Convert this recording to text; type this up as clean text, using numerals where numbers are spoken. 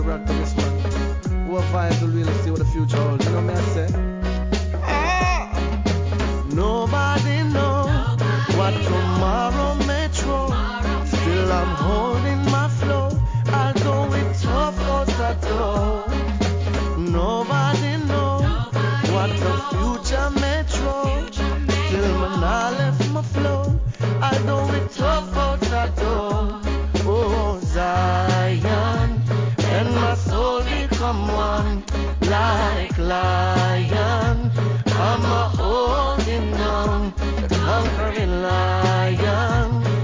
rock to this one. What vibes will really see what the future holds. You know me I say? Nobody knows what tomorrow may throw. Still I'm holding